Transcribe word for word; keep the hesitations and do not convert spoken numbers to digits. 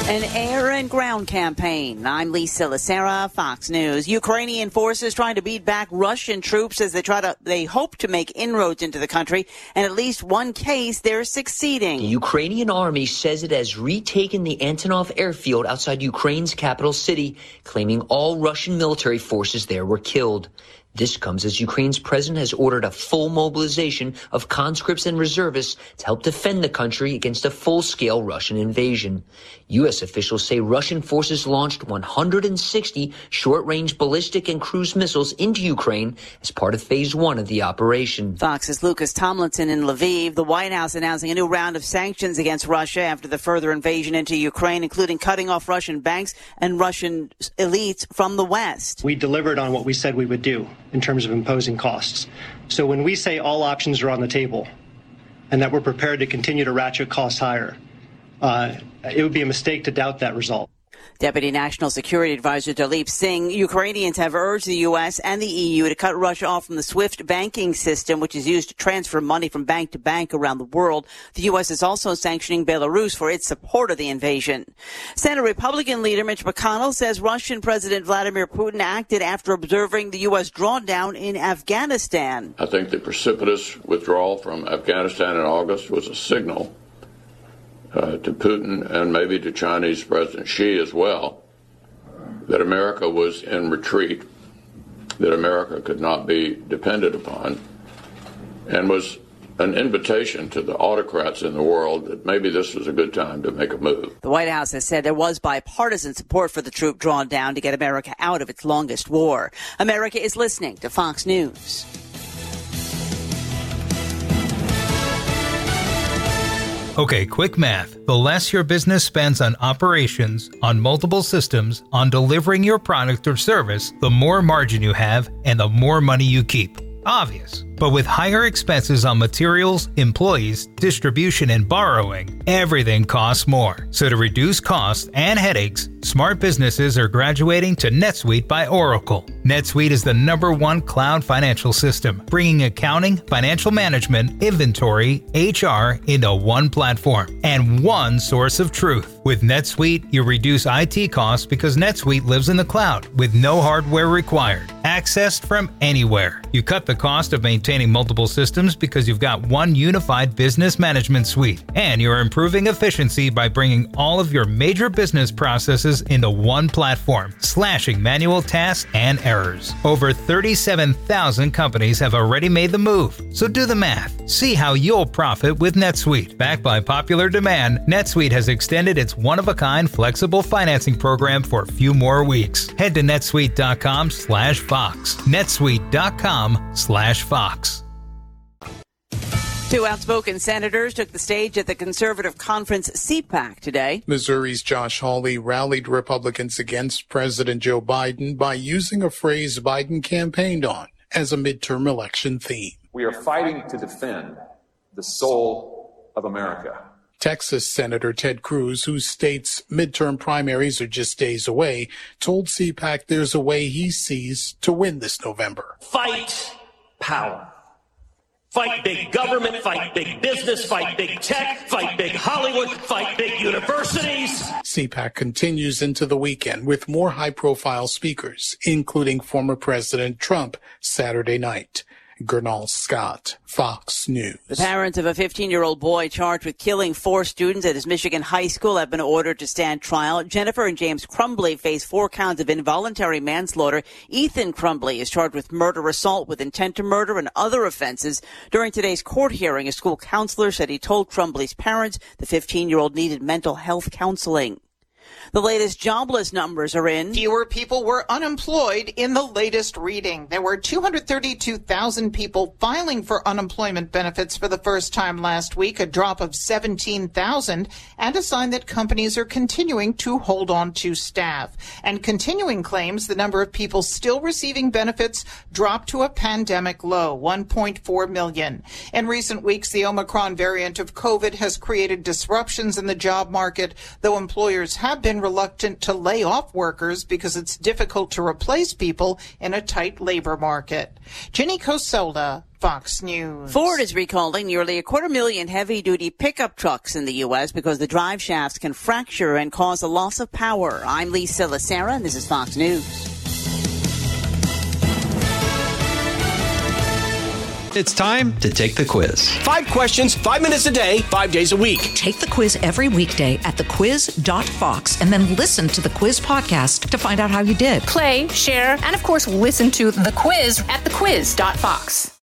An air and ground campaign. I'm Lisa Lacera, Fox News. Ukrainian forces trying to beat back Russian troops as they try to, they hope to make inroads into the country. And at least one case, they're succeeding. The Ukrainian army says it has retaken the Antonov airfield outside Ukraine's capital city, claiming all Russian military forces there were killed. This comes as Ukraine's president has ordered a full mobilization of conscripts and reservists to help defend the country against a full-scale Russian invasion. U S officials say Russian forces launched one hundred sixty short-range ballistic and cruise missiles into Ukraine as part of phase one of the operation. Fox's Lucas Tomlinson in Lviv. The White House announcing a new round of sanctions against Russia after the further invasion into Ukraine, including cutting off Russian banks and Russian elites from the West. We delivered on what we said we would do in terms of imposing costs. So when we say all options are on the table and that we're prepared to continue to ratchet costs higher, uh, it would be a mistake to doubt that result. Deputy National Security Advisor Dalip Singh, Ukrainians have urged the U S and the E U to cut Russia off from the SWIFT banking system, which is used to transfer money from bank to bank around the world. The U S is also sanctioning Belarus for its support of the invasion. Senate Republican leader Mitch McConnell says Russian President Vladimir Putin acted after observing the U S drawdown in Afghanistan. I think the precipitous withdrawal from Afghanistan in August was a signal Uh, to Putin and maybe to Chinese President Xi as well, that America was in retreat, that America could not be depended upon, and was an invitation to the autocrats in the world that maybe this was a good time to make a move. The White House has said there was bipartisan support for the troop drawn down to get America out of its longest war. America is listening to Fox News. Okay, quick math. The less your business spends on operations, on multiple systems, on delivering your product or service, the more margin you have and the more money you keep. Obvious. But with higher expenses on materials, employees, distribution, and borrowing, everything costs more. So to reduce costs and headaches, smart businesses are graduating to NetSuite by Oracle. NetSuite is the number one cloud financial system, bringing accounting, financial management, inventory, H R into one platform and one source of truth. With NetSuite, you reduce I T costs because NetSuite lives in the cloud with no hardware required, accessed from anywhere. You cut the cost of maintaining multiple systems because you've got one unified business management suite, and you're improving efficiency by bringing all of your major business processes into one platform, slashing manual tasks and errors. Over thirty-seven thousand companies have already made the move, so do the math. See how you'll profit with NetSuite. Backed by popular demand, NetSuite has extended its one-of-a-kind flexible financing program for a few more weeks. Head to netsuite.com slash Fox. netsuite.com slash Fox. Two outspoken senators took the stage at the conservative conference C PAC today. Missouri's Josh Hawley rallied Republicans against President Joe Biden by using a phrase Biden campaigned on as a midterm election theme. We are fighting to defend the soul of America. Texas Senator Ted Cruz, who states midterm primaries are just days away, told C PAC there's a way he sees to win this November. Fight power. Fight big government, fight big business, fight big tech, fight big Hollywood, fight big universities. C PAC continues into the weekend with more high-profile speakers, including former President Trump, Saturday night. Gernal Scott, Fox News. The parents of a fifteen-year-old boy charged with killing four students at his Michigan high school have been ordered to stand trial. Jennifer and James Crumbly face four counts of involuntary manslaughter. Ethan Crumbly is charged with murder, assault with intent to murder, and other offenses. During today's court hearing, a school counselor said he told Crumbly's parents the fifteen-year-old needed mental health counseling. The latest jobless numbers are in. Fewer people were unemployed in the latest reading. There were two hundred thirty-two thousand people filing for unemployment benefits for the first time last week, a drop of seventeen thousand, and a sign that companies are continuing to hold on to staff. And continuing claims the number of people still receiving benefits dropped to a pandemic low, one point four million. In recent weeks, the Omicron variant of COVID has created disruptions in the job market, though employers have been reluctant to lay off workers because it's difficult to replace people in a tight labor market. Jenny Cosola, Fox News. Ford is recalling nearly a quarter million heavy-duty pickup trucks in the U S because the drive shafts can fracture and cause a loss of power. I'm Lisa Lacera, and this is Fox News. It's time to take the quiz. Five questions, five minutes a day, five days a week. Take the quiz every weekday at the quiz dot fox and then listen to the quiz podcast to find out how you did. Play, share, and of course, listen to The Quiz at the quiz dot fox.